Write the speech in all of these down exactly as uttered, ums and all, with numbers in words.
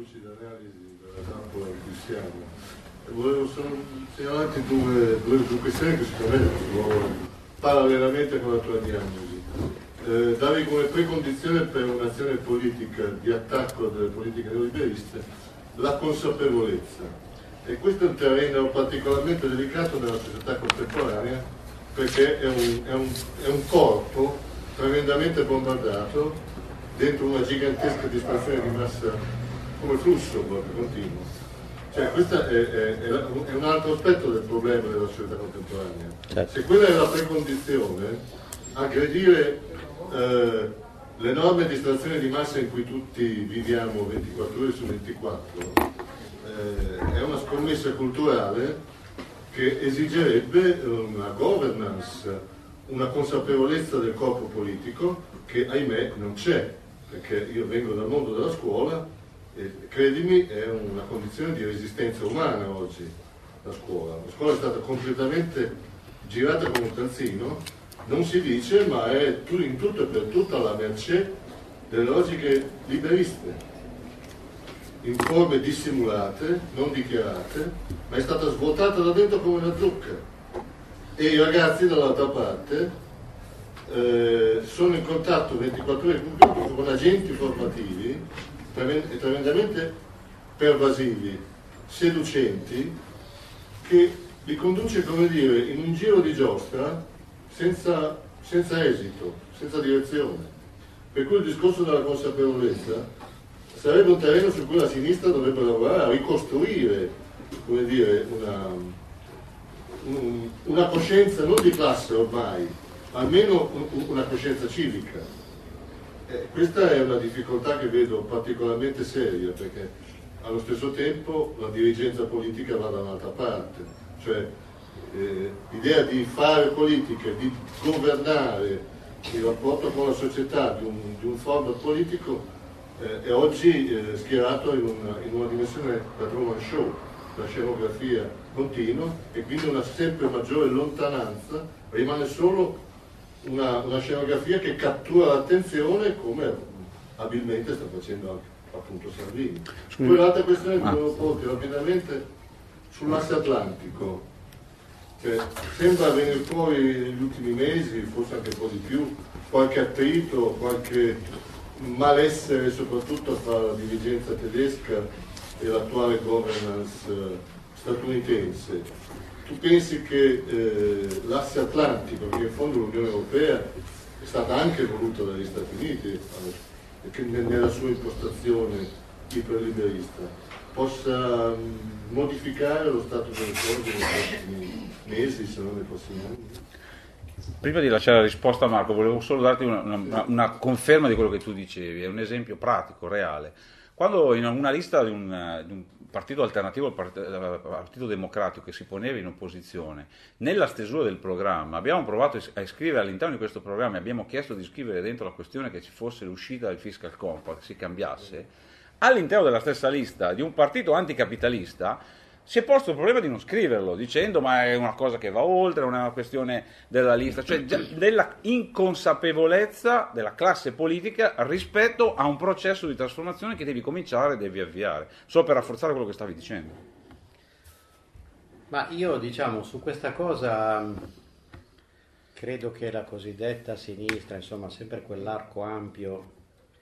lucida analisi della tavola in cui siamo. Volevo solo segnalarti due, due, due questioni che secondo me sono parallelamente con la tua diagnosi. Eh, davi come precondizione per un'azione politica di attacco delle politiche neoliberiste la consapevolezza. E questo è un terreno particolarmente delicato nella società contemporanea, perché è un, è un, è un corpo tremendamente bombardato dentro una gigantesca distrazione di massa come flusso proprio continuo. Cioè questo è, è, è un altro aspetto del problema della società contemporanea. Certo. Se quella è la precondizione, aggredire eh, l'enorme distrazione di massa in cui tutti viviamo ventiquattro ore su ventiquattro eh, è una scommessa culturale che esigerebbe una governance, una consapevolezza del corpo politico che ahimè non c'è, perché io vengo dal mondo della scuola e credimi è una condizione di resistenza umana oggi la scuola. La scuola è stata completamente girata come un calzino, non si dice, ma è in tutto e per tutto alla mercé delle logiche liberiste, in forme dissimulate, non dichiarate, ma è stata svuotata da dentro come una zucca. E i ragazzi dall'altra parte eh, sono in contatto ventiquattro ore con agenti formativi tremendamente pervasivi, seducenti, che li conduce, come dire, in un giro di giostra senza, senza esito, senza direzione. Per cui il discorso della consapevolezza sarebbe un terreno su cui la sinistra dovrebbe lavorare a ricostruire, come dire, una, un, una coscienza non di classe ormai, almeno un, una coscienza civica. Eh, questa è una difficoltà che vedo particolarmente seria, perché allo stesso tempo la dirigenza politica va da un'altra parte, cioè eh, l'idea di fare politica, di governare il rapporto con la società di un, di un format politico eh, è oggi eh, schierato in una, in una dimensione da Truman Show, la scenografia continua, e quindi una sempre maggiore lontananza, rimane solo una, una scenografia che cattura l'attenzione, come abilmente sta facendo anche appunto Salvini. Poi l'altra questione che volevo porre rapidamente sull'asse atlantico. Cioè, sembra venire fuori negli ultimi mesi, forse anche un po' di più, qualche attrito, qualche malessere soprattutto fra la dirigenza tedesca e l'attuale governance eh, statunitense. Tu pensi che eh, l'asse atlantico, che in fondo l'Unione Europea è stata anche voluta dagli Stati Uniti, eh, nella sua impostazione iperliberista, possa mh, modificare lo stato delle cose nei prossimi mesi, se non nei prossimi anni? Prima di lasciare la risposta a Marco, volevo solo darti una, una, una conferma di quello che tu dicevi, è un esempio pratico, reale. Quando in una lista di un, di un partito alternativo al part- Partito Democratico che si poneva in opposizione, nella stesura del programma, abbiamo provato a iscrivere all'interno di questo programma, abbiamo chiesto di scrivere dentro la questione che ci fosse l'uscita del fiscal compact, che si cambiasse, all'interno della stessa lista di un partito anticapitalista si è posto il problema di non scriverlo, dicendo ma è una cosa che va oltre, non è una questione della lista, cioè della inconsapevolezza della classe politica rispetto a un processo di trasformazione che devi cominciare e devi avviare, solo per rafforzare quello che stavi dicendo. Ma io, diciamo, su questa cosa credo che la cosiddetta sinistra, insomma sempre quell'arco ampio,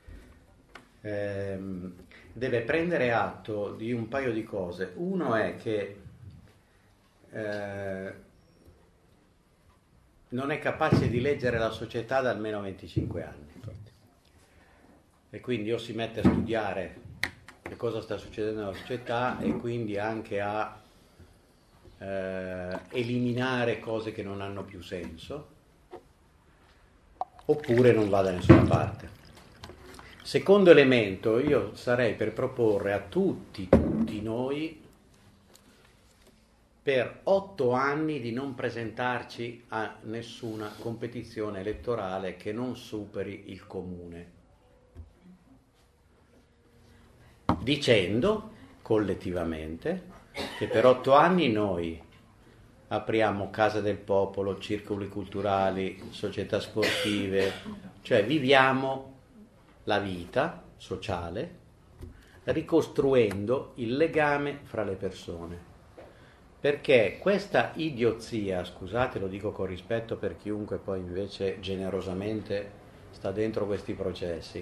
ehm, deve prendere atto di un paio di cose. Uno è che eh, non è capace di leggere la società da almeno venticinque anni, e quindi o si mette a studiare che cosa sta succedendo nella società e quindi anche a eh, eliminare cose che non hanno più senso, oppure non va da nessuna parte. Secondo elemento, io sarei per proporre a tutti, tutti noi, per otto anni di non presentarci a nessuna competizione elettorale che non superi il comune, dicendo collettivamente che per otto anni noi apriamo Casa del Popolo, circoli culturali, società sportive, cioè viviamo la vita sociale ricostruendo il legame fra le persone. Perché questa idiozia, scusate, lo dico con rispetto per chiunque poi invece generosamente sta dentro questi processi,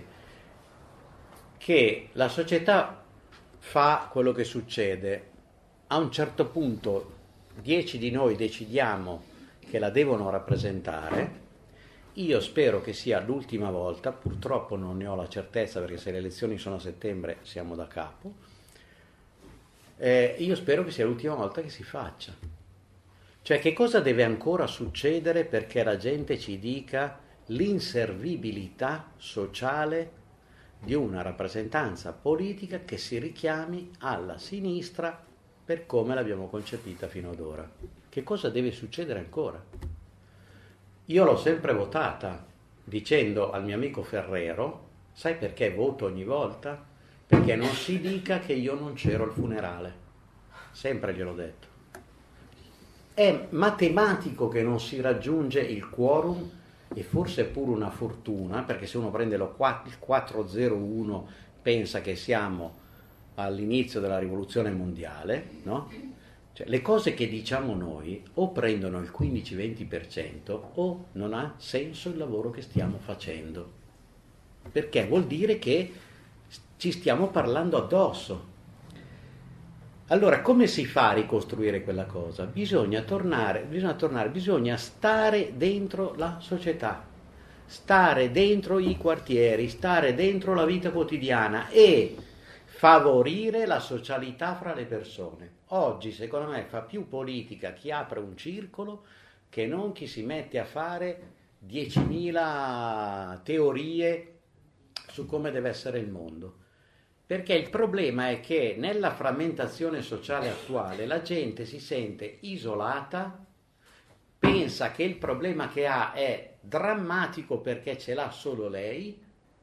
che la società fa quello che succede, a un certo punto dieci di noi decidiamo che la devono rappresentare. Io spero che sia l'ultima volta, purtroppo non ne ho la certezza perché se le elezioni sono a settembre siamo da capo. Eh, io spero che sia l'ultima volta che si faccia. Cioè, che cosa deve ancora succedere perché la gente ci dica l'inservibilità sociale di una rappresentanza politica che si richiami alla sinistra per come l'abbiamo concepita fino ad ora? Che cosa deve succedere ancora? Io l'ho sempre votata dicendo al mio amico Ferrero: sai perché voto ogni volta? Perché non si dica che io non c'ero al funerale. Sempre gliel'ho detto. È matematico che non si raggiunge il quorum, e forse è pure una fortuna, perché se uno prende lo il quattro zero uno pensa che siamo all'inizio della rivoluzione mondiale, no? Cioè, le cose che diciamo noi o prendono il quindici venti per cento o non ha senso il lavoro che stiamo facendo. Perché vuol dire che ci stiamo parlando addosso. Allora, come si fa a ricostruire quella cosa? Bisogna tornare, bisogna tornare, bisogna stare dentro la società, stare dentro i quartieri, stare dentro la vita quotidiana e favorire la socialità fra le persone. Oggi, secondo me, fa più politica chi apre un circolo che non chi si mette a fare diecimila teorie su come deve essere il mondo. Perché il problema è che nella frammentazione sociale attuale la gente si sente isolata, pensa che il problema che ha è drammatico perché ce l'ha solo lei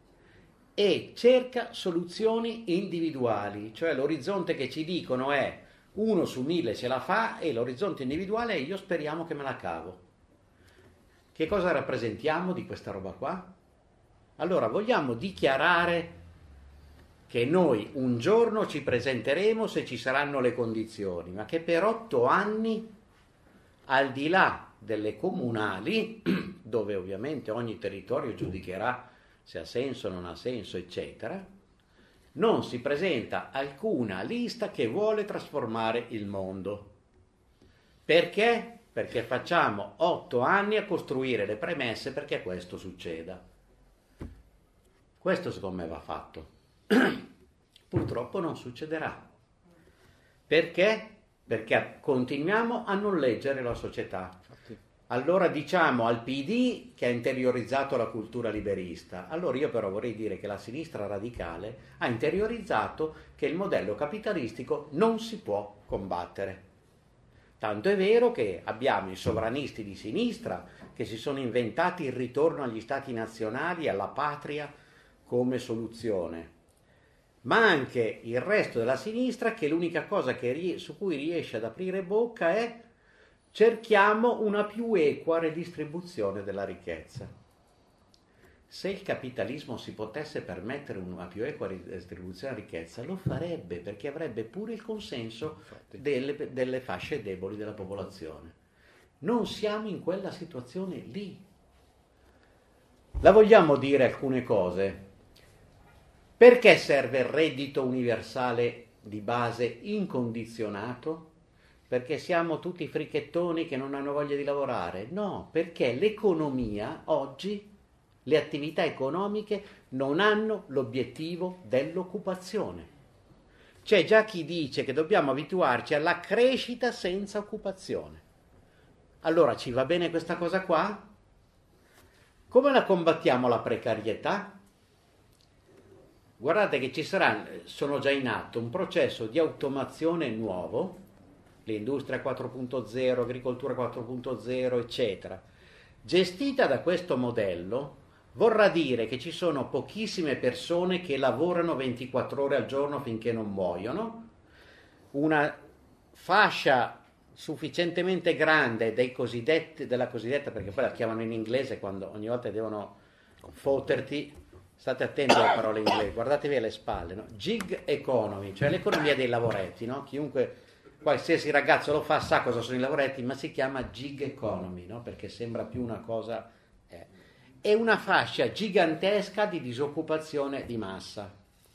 e cerca soluzioni individuali, cioè l'orizzonte che ci dicono è uno su mille ce la fa e l'orizzonte individuale è io speriamo che me la cavo. Che cosa rappresentiamo di questa roba qua? Allora vogliamo dichiarare che noi un giorno ci presenteremo se ci saranno le condizioni, ma che per otto anni, al di là delle comunali, dove ovviamente ogni territorio giudicherà se ha senso o non ha senso, eccetera, non si presenta alcuna lista che vuole trasformare il mondo. Perché? Perché facciamo otto anni a costruire le premesse perché questo succeda. Questo secondo me va fatto. Purtroppo non succederà. Perché? Perché continuiamo a non leggere la società. Allora diciamo al P D che ha interiorizzato la cultura liberista. Allora io però vorrei dire che la sinistra radicale ha interiorizzato che il modello capitalistico non si può combattere. Tanto è vero che abbiamo i sovranisti di sinistra che si sono inventati il ritorno agli stati nazionali e alla patria come soluzione, ma anche il resto della sinistra che l'unica cosa che, su cui riesce ad aprire bocca è cerchiamo una più equa redistribuzione della ricchezza. Se il capitalismo si potesse permettere una più equa redistribuzione della ricchezza, lo farebbe, perché avrebbe pure il consenso delle, delle fasce deboli della popolazione. Non siamo in quella situazione lì. La vogliamo dire alcune cose? Perché serve il reddito universale di base incondizionato? Perché siamo tutti fricchettoni che non hanno voglia di lavorare? No, perché l'economia oggi, le attività economiche non hanno l'obiettivo dell'occupazione. C'è già chi dice che dobbiamo abituarci alla crescita senza occupazione. Allora ci va bene questa cosa qua? Come la combattiamo la precarietà? Guardate che ci sarà, sono già in atto, un processo di automazione nuovo, l'industria quattro punto zero, agricoltura quattro punto zero, eccetera, gestita da questo modello, vorrà dire che ci sono pochissime persone che lavorano ventiquattro ore al giorno finché non muoiono, una fascia sufficientemente grande dei cosiddetti, della cosiddetta, perché poi la chiamano in inglese quando ogni volta devono fotterti, state attenti alle parole inglesi, guardatevi alle spalle, no? Gig economy, cioè l'economia dei lavoretti, no? Chiunque, qualsiasi ragazzo lo fa sa cosa sono i lavoretti, ma si chiama gig economy, no? Perché sembra più una cosa... Eh. È una fascia gigantesca di disoccupazione di massa.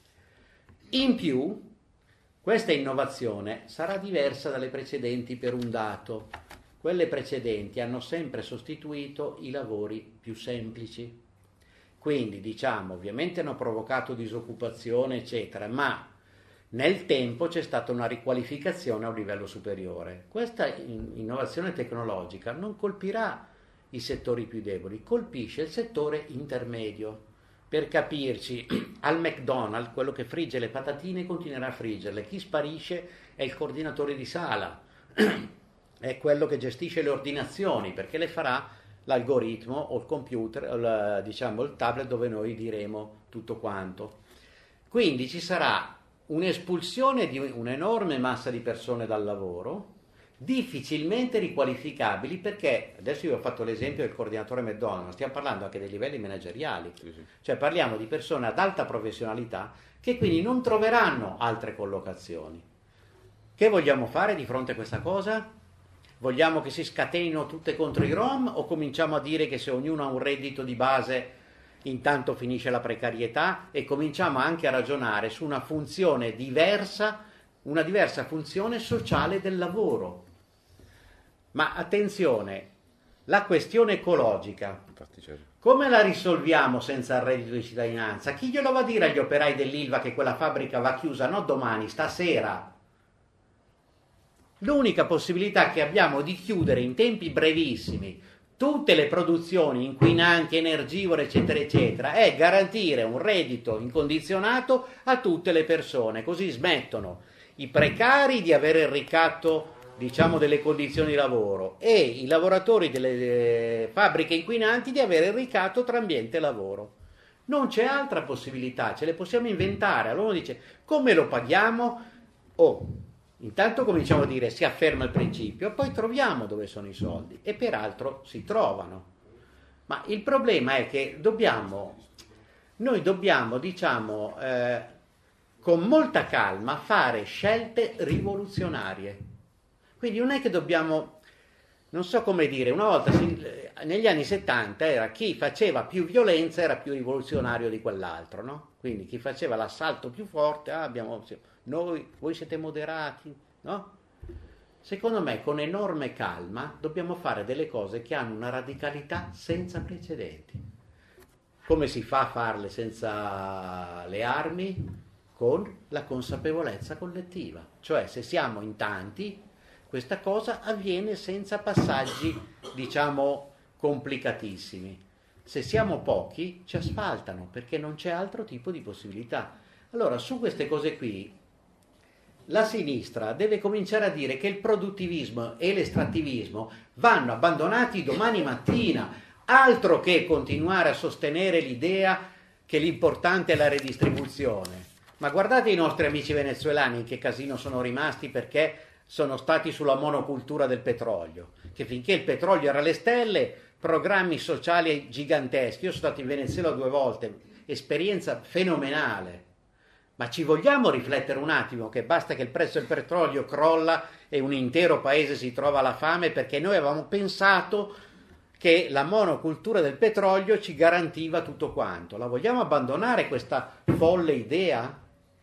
In più, questa innovazione sarà diversa dalle precedenti per un dato. Quelle precedenti hanno sempre sostituito i lavori più semplici. Quindi, diciamo, ovviamente hanno provocato disoccupazione, eccetera, ma nel tempo c'è stata una riqualificazione a un livello superiore. Questa innovazione tecnologica non colpirà i settori più deboli, colpisce il settore intermedio. Per capirci, al McDonald's quello che frigge le patatine continuerà a friggerle, chi sparisce è il coordinatore di sala, è quello che gestisce le ordinazioni, perché le farà l'algoritmo o il computer, o il, diciamo il tablet dove noi diremo tutto quanto. Quindi ci sarà un'espulsione di un'enorme massa di persone dal lavoro, difficilmente riqualificabili, perché adesso io ho fatto l'esempio del coordinatore McDonald's, stiamo parlando anche dei livelli manageriali, sì, sì. Cioè parliamo di persone ad alta professionalità che quindi non troveranno altre collocazioni. Che vogliamo fare di fronte a questa cosa? Vogliamo che si scatenino tutte contro i Rom o cominciamo a dire che se ognuno ha un reddito di base intanto finisce la precarietà, e cominciamo anche a ragionare su una funzione diversa, una diversa funzione sociale del lavoro? Ma attenzione, la questione ecologica, come la risolviamo senza il reddito di cittadinanza? Chi glielo va a dire agli operai dell'Ilva che quella fabbrica va chiusa, no domani, stasera? L'unica possibilità che abbiamo di chiudere in tempi brevissimi tutte le produzioni inquinanti, energivore, eccetera, eccetera, è garantire un reddito incondizionato a tutte le persone, così smettono i precari di avere il ricatto, diciamo, delle condizioni di lavoro e i lavoratori delle fabbriche inquinanti di avere il ricatto tra ambiente e lavoro. Non c'è altra possibilità, ce le possiamo inventare. Allora uno dice, come lo paghiamo? Oh, intanto cominciamo a dire, si afferma il principio, poi troviamo dove sono i soldi, e peraltro si trovano. Ma il problema è che dobbiamo, noi dobbiamo, diciamo, eh, con molta calma fare scelte rivoluzionarie. Quindi non è che dobbiamo, non so come dire, una volta negli anni settanta era chi faceva più violenza era più rivoluzionario di quell'altro, no? Quindi chi faceva l'assalto più forte, ah, abbiamo, noi, voi siete moderati, no? Secondo me con enorme calma dobbiamo fare delle cose che hanno una radicalità senza precedenti. Come si fa a farle senza le armi? Con la consapevolezza collettiva, cioè se siamo in tanti questa cosa avviene senza passaggi, diciamo, complicatissimi. Se siamo pochi ci asfaltano perché non c'è altro tipo di possibilità. Allora su queste cose qui la sinistra deve cominciare a dire che il produttivismo e l'estrattivismo vanno abbandonati domani mattina, altro che continuare a sostenere l'idea che l'importante è la redistribuzione. Ma guardate i nostri amici venezuelani in che casino sono rimasti perché sono stati sulla monocultura del petrolio, che finché il petrolio era alle stelle, programmi sociali giganteschi. Io sono stato in Venezuela due volte, esperienza fenomenale. Ma ci vogliamo riflettere un attimo che basta che il prezzo del petrolio crolla e un intero paese si trova alla fame perché noi avevamo pensato che la monocultura del petrolio ci garantiva tutto quanto. La vogliamo abbandonare questa folle idea?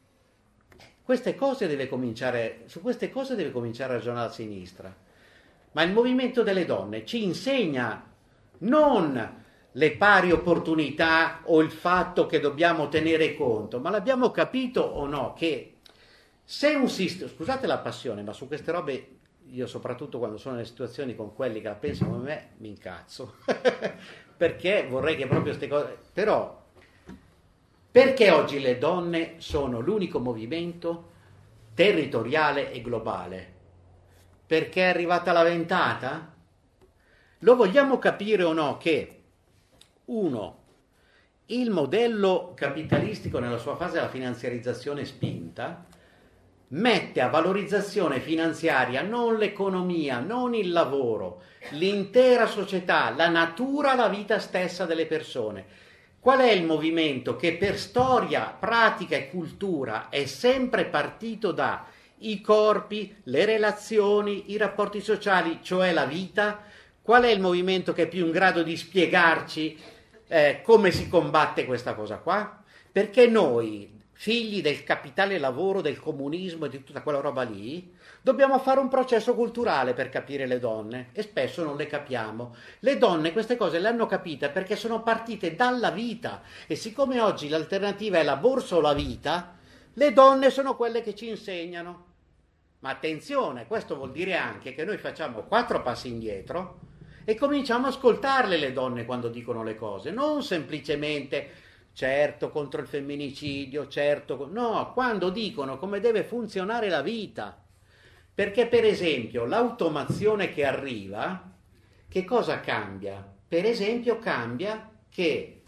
Queste cose deve cominciare, su queste cose deve cominciare a ragionare la sinistra. Ma il movimento delle donne ci insegna non le pari opportunità o il fatto che dobbiamo tenere conto, ma l'abbiamo capito o no che se un sistema, scusate la passione, ma su queste robe io soprattutto quando sono nelle situazioni con quelli che la pensano come me mi incazzo perché vorrei che proprio queste cose, però perché oggi le donne sono l'unico movimento territoriale e globale? Perché è arrivata la ventata? Lo vogliamo capire o no che uno, il modello capitalistico nella sua fase della finanziarizzazione spinta mette a valorizzazione finanziaria non l'economia, non il lavoro, l'intera società, la natura, la vita stessa delle persone. Qual è il movimento che per storia, pratica e cultura è sempre partito da i corpi, le relazioni, i rapporti sociali, cioè la vita? Qual è il movimento che è più in grado di spiegarci eh, come si combatte questa cosa qua? Perché noi, figli del capitale lavoro, del comunismo e di tutta quella roba lì, dobbiamo fare un processo culturale per capire le donne e spesso non le capiamo. Le donne queste cose le hanno capite perché sono partite dalla vita e siccome oggi l'alternativa è la borsa o la vita, le donne sono quelle che ci insegnano. Ma attenzione, questo vuol dire anche che noi facciamo quattro passi indietro e cominciamo a ascoltarle le donne quando dicono le cose, non semplicemente certo contro il femminicidio, certo, no, quando dicono come deve funzionare la vita. Perché per esempio l'automazione che arriva, che cosa cambia? Per esempio cambia che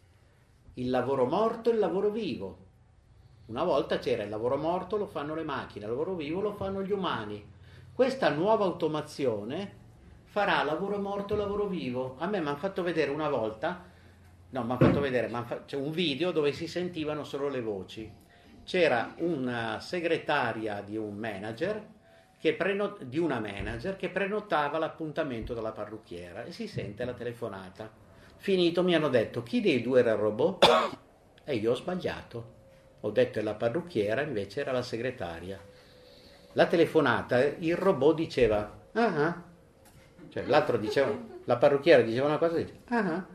il lavoro morto e il lavoro vivo. Una volta c'era il lavoro morto, lo fanno le macchine, il lavoro vivo lo fanno gli umani. Questa nuova automazione farà lavoro morto e lavoro vivo. A me mi hanno fatto vedere una volta, no, mi hanno fatto vedere, fa... c'è un video dove si sentivano solo le voci. C'era una segretaria di un manager, che preno... di una manager che prenotava l'appuntamento dalla parrucchiera e si sente la telefonata. Finito mi hanno detto chi dei due era il robot e io ho sbagliato. Ho detto è la parrucchiera, invece era la segretaria. La telefonata, il robot diceva ah ah, cioè l'altro diceva, la parrucchiera diceva una cosa e diceva ah ah,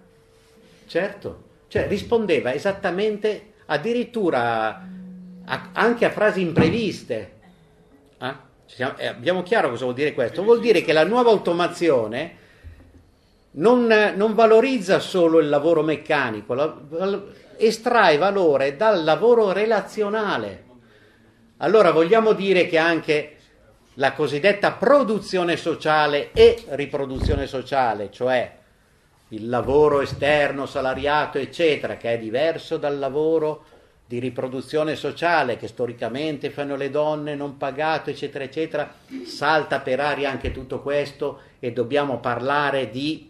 certo, cioè rispondeva esattamente, addirittura a, anche a frasi impreviste. Eh? Eh, abbiamo chiaro cosa vuol dire questo? Vuol dire che la nuova automazione non, non valorizza solo il lavoro meccanico, la, la, estrae valore dal lavoro relazionale. Allora vogliamo dire che anche la cosiddetta produzione sociale e riproduzione sociale, cioè il lavoro esterno, salariato, eccetera, che è diverso dal lavoro di riproduzione sociale che storicamente fanno le donne, non pagato, eccetera, eccetera, salta per aria anche tutto questo e dobbiamo parlare di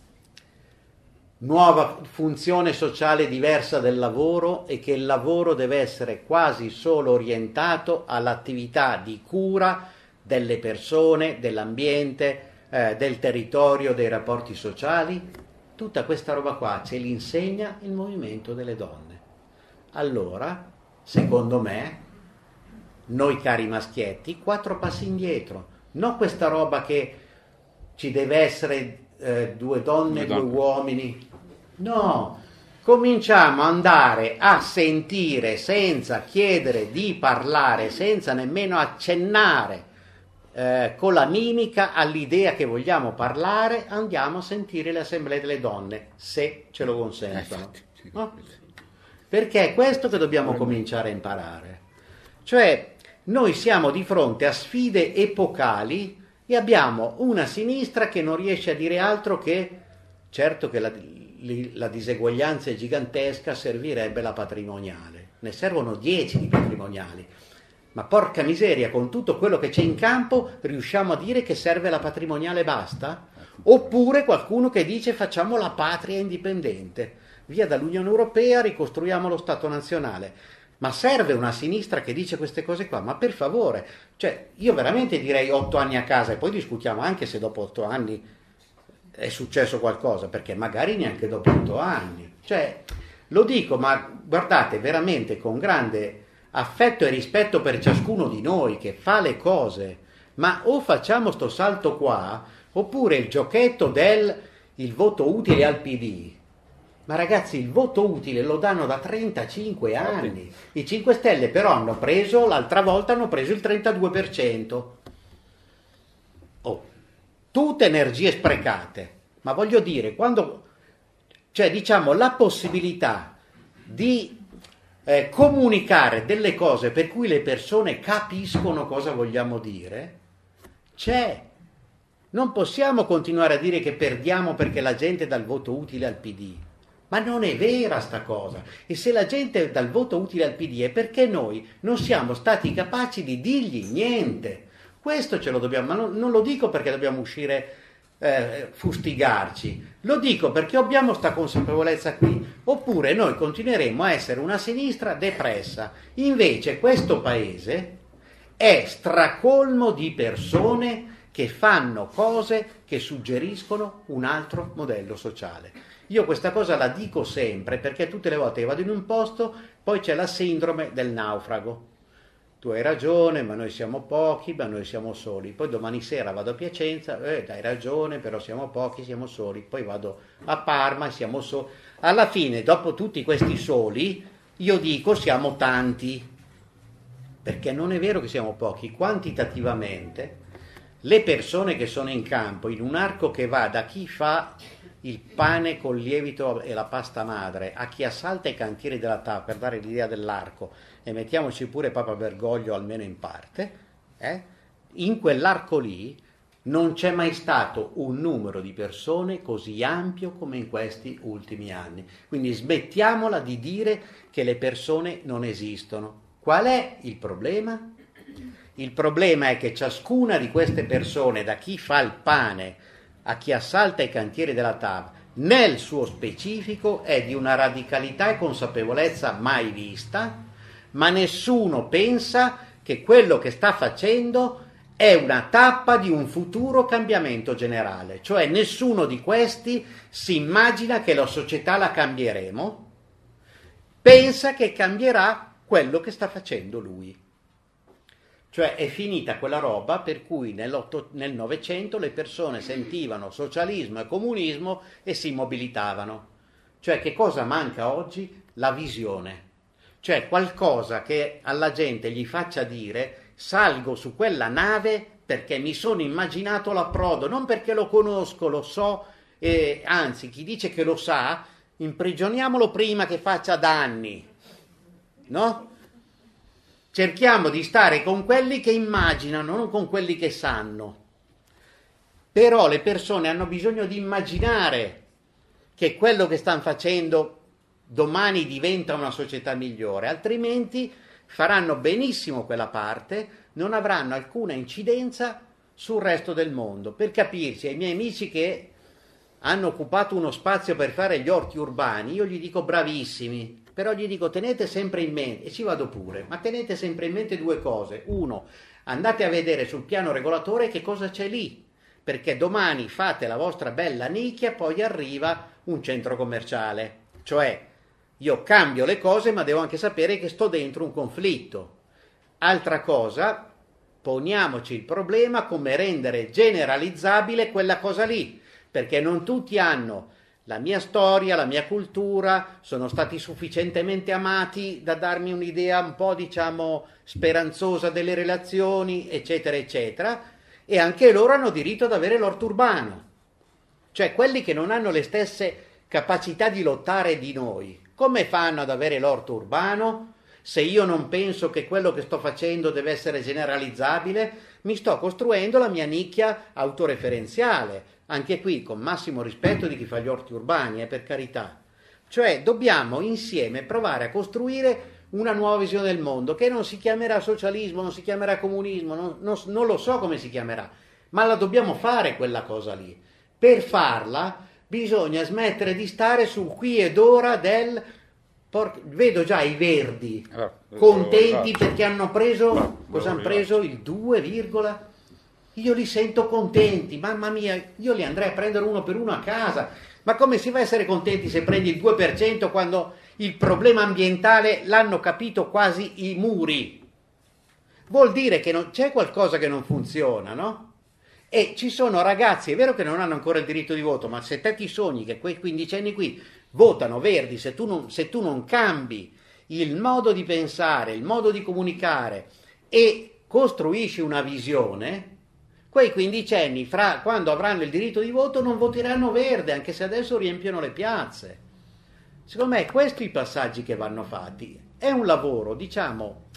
nuova funzione sociale diversa del lavoro e che il lavoro deve essere quasi solo orientato all'attività di cura delle persone, dell'ambiente, eh, del territorio, dei rapporti sociali. Tutta questa roba qua ce l'insegna il movimento delle donne. Allora, secondo me, noi cari maschietti, quattro passi indietro. Non questa roba che ci deve essere eh, due donne, due, due uomini. No, cominciamo ad andare a sentire senza chiedere di parlare, senza nemmeno accennare eh, con la mimica all'idea che vogliamo parlare, andiamo a sentire le assemblee delle donne, se ce lo consentono. No? Perché è questo che dobbiamo cominciare a imparare. Cioè, noi siamo di fronte a sfide epocali e abbiamo una sinistra che non riesce a dire altro che, certo che la, la diseguaglianza è gigantesca, servirebbe la patrimoniale. Ne servono dieci di patrimoniali. Ma porca miseria, con tutto quello che c'è in campo, riusciamo a dire che serve la patrimoniale e basta? Oppure qualcuno che dice facciamo la patria indipendente. Via dall'Unione Europea, ricostruiamo lo Stato nazionale. Ma serve una sinistra che dice queste cose qua? Ma per favore, cioè io veramente direi otto anni a casa e poi discutiamo anche se dopo otto anni è successo qualcosa, perché magari neanche dopo otto anni. Cioè, lo dico, ma guardate, veramente con grande affetto e rispetto per ciascuno di noi che fa le cose, ma o facciamo sto salto qua, oppure il giochetto del il voto utile al P D. Ma ragazzi, il voto utile lo danno da trentacinque anni. I cinque Stelle però hanno preso, l'altra volta hanno preso il trentadue per cento. Oh, tutte energie sprecate. Ma voglio dire, quando, cioè diciamo, la possibilità di eh, comunicare delle cose per cui le persone capiscono cosa vogliamo dire, c'è. Non possiamo continuare a dire che perdiamo perché la gente dà il voto utile al P D. Ma non è vera sta cosa. E se la gente dà il voto utile al P D è perché noi non siamo stati capaci di dirgli niente. Questo ce lo dobbiamo, ma non, non lo dico perché dobbiamo uscire eh, fustigarci. Lo dico perché abbiamo sta consapevolezza qui, oppure noi continueremo a essere una sinistra depressa. Invece questo paese è stracolmo di persone che fanno cose che suggeriscono un altro modello sociale. Io questa cosa la dico sempre perché tutte le volte che vado in un posto poi c'è la sindrome del naufrago. Tu hai ragione, ma noi siamo pochi, ma noi siamo soli. Poi domani sera vado a Piacenza, eh, hai ragione, però siamo pochi, siamo soli. Poi vado a Parma, siamo soli. Alla fine, dopo tutti questi soli, io dico siamo tanti. Perché non è vero che siamo pochi. Quantitativamente, le persone che sono in campo, in un arco che va da chi fa il pane col lievito e la pasta madre a chi assalta i cantieri della T A V, per dare l'idea dell'arco, e mettiamoci pure Papa Bergoglio almeno in parte, eh? In quell'arco lì non c'è mai stato un numero di persone così ampio come in questi ultimi anni. Quindi smettiamola di dire che le persone non esistono. Qual è il problema? Il problema è che ciascuna di queste persone, da chi fa il pane a chi assalta i cantieri della T A V, nel suo specifico è di una radicalità e consapevolezza mai vista, ma nessuno pensa che quello che sta facendo è una tappa di un futuro cambiamento generale. Cioè nessuno di questi si immagina che la società la cambieremo, pensa che cambierà quello che sta facendo lui. Cioè è finita quella roba per cui nel Novecento le persone sentivano socialismo e comunismo e si mobilitavano. Cioè che cosa manca oggi? La visione. Cioè qualcosa che alla gente gli faccia dire salgo su quella nave perché mi sono immaginato l'approdo, non perché lo conosco, lo so, e anzi chi dice che lo sa, imprigioniamolo prima che faccia danni, no? Cerchiamo di stare con quelli che immaginano, non con quelli che sanno. Però le persone hanno bisogno di immaginare che quello che stanno facendo domani diventa una società migliore, altrimenti faranno benissimo quella parte, non avranno alcuna incidenza sul resto del mondo. Per capirci, ai miei amici che hanno occupato uno spazio per fare gli orti urbani, io gli dico bravissimi, però gli dico tenete sempre in mente, e ci vado pure, ma tenete sempre in mente due cose. Uno, andate a vedere sul piano regolatore che cosa c'è lì, perché domani fate la vostra bella nicchia, poi arriva un centro commerciale. Cioè, io cambio le cose, ma devo anche sapere che sto dentro un conflitto. Altra cosa, poniamoci il problema come rendere generalizzabile quella cosa lì, perché non tutti hanno la mia storia, la mia cultura, sono stati sufficientemente amati da darmi un'idea un po', diciamo, speranzosa delle relazioni, eccetera, eccetera, e anche loro hanno diritto ad avere l'orto urbano. Cioè, quelli che non hanno le stesse capacità di lottare di noi, come fanno ad avere l'orto urbano? Se io non penso che quello che sto facendo deve essere generalizzabile, mi sto costruendo la mia nicchia autoreferenziale. Anche qui, con massimo rispetto di chi fa gli orti urbani, eh, per carità. Cioè, dobbiamo insieme provare a costruire una nuova visione del mondo, che non si chiamerà socialismo, non si chiamerà comunismo, non, non, non lo so come si chiamerà, ma la dobbiamo fare quella cosa lì. Per farla bisogna smettere di stare sul qui ed ora del... Por... Vedo già i verdi allora, contenti esatto. perché hanno preso, no, cosa hanno no, preso? Il due, virgola... Io li sento contenti, mamma mia, io li andrei a prendere uno per uno a casa. Ma come si va a essere contenti se prendi il due per cento quando il problema ambientale l'hanno capito quasi i muri? Vuol dire che non, c'è qualcosa che non funziona, no? E ci sono ragazzi, è vero che non hanno ancora il diritto di voto, ma se te ti sogni che quei quindicenni qui votano verdi, se tu non, se tu non cambi il modo di pensare, il modo di comunicare e costruisci una visione... Quei quindicenni, fra, quando avranno il diritto di voto, non voteranno verde, anche se adesso riempiono le piazze. Secondo me, questi i passaggi che vanno fatti. È un lavoro, diciamo,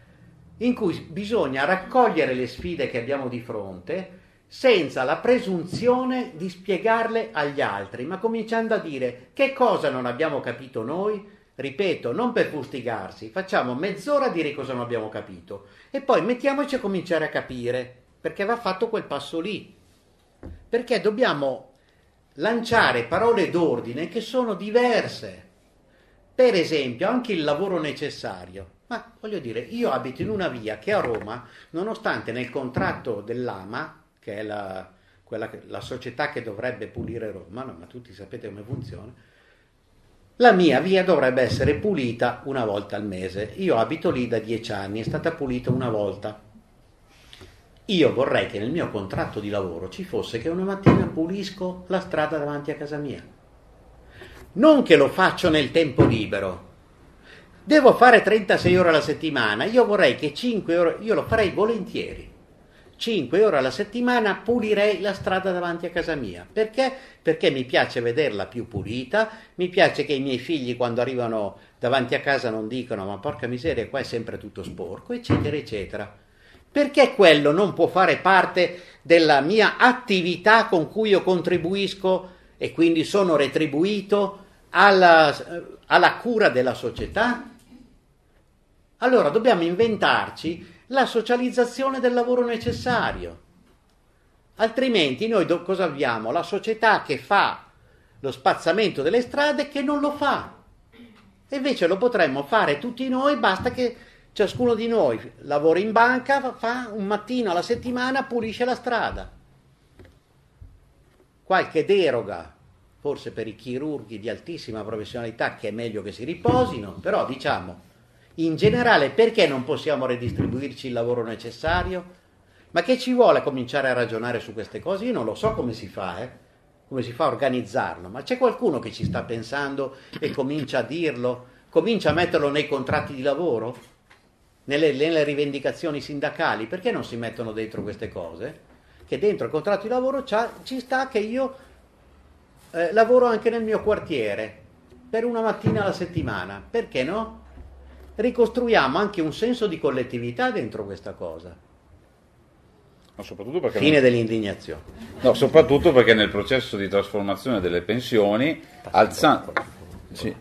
in cui bisogna raccogliere le sfide che abbiamo di fronte senza la presunzione di spiegarle agli altri, ma cominciando a dire che cosa non abbiamo capito noi. Ripeto, non per fustigarsi, facciamo mezz'ora a dire cosa non abbiamo capito e poi mettiamoci a cominciare a capire. Perché va fatto quel passo lì. perché dobbiamo lanciare parole d'ordine che sono diverse. Per esempio, anche il lavoro necessario. Ma voglio dire, io abito in una via che a Roma, nonostante nel contratto dell'AMA, che è la, quella che, la società che dovrebbe pulire Roma, no, ma tutti sapete come funziona, la mia via dovrebbe essere pulita una volta al mese. Io abito lì da dieci anni, è stata pulita una volta. Io vorrei che nel mio contratto di lavoro ci fosse che una mattina pulisco la strada davanti a casa mia. Non che lo faccio nel tempo libero. Devo fare trentasei ore alla settimana, io vorrei che cinque ore, io lo farei volentieri. cinque ore alla settimana pulirei la strada davanti a casa mia. Perché? Perché mi piace vederla più pulita, mi piace che i miei figli quando arrivano davanti a casa non dicano ma porca miseria qua è sempre tutto sporco, eccetera, eccetera. Perché quello non può fare parte della mia attività con cui io contribuisco e quindi sono retribuito alla, alla cura della società? Allora dobbiamo inventarci la socializzazione del lavoro necessario. Altrimenti noi do, cosa abbiamo? La società che fa lo spazzamento delle strade che non lo fa. E invece lo potremmo fare tutti noi, basta che ciascuno di noi lavora in banca, fa un mattino alla settimana, pulisce la strada. Qualche deroga, forse per i chirurghi di altissima professionalità, che è meglio che si riposino, però diciamo, in generale, perché non possiamo redistribuirci il lavoro necessario? Ma che ci vuole cominciare a ragionare su queste cose? Io non lo so come si fa, eh? come si fa a organizzarlo, ma c'è qualcuno che ci sta pensando e comincia a dirlo, comincia a metterlo nei contratti di lavoro, nelle, nelle rivendicazioni sindacali? Perché non si mettono dentro queste cose? Che dentro il contratto di lavoro ci sta che io eh, lavoro anche nel mio quartiere per una mattina alla settimana, perché no? Ricostruiamo anche un senso di collettività dentro questa cosa. No, soprattutto perché Fine non... dell'indignazione. No, soprattutto perché nel processo di trasformazione delle pensioni, alzando... Sì.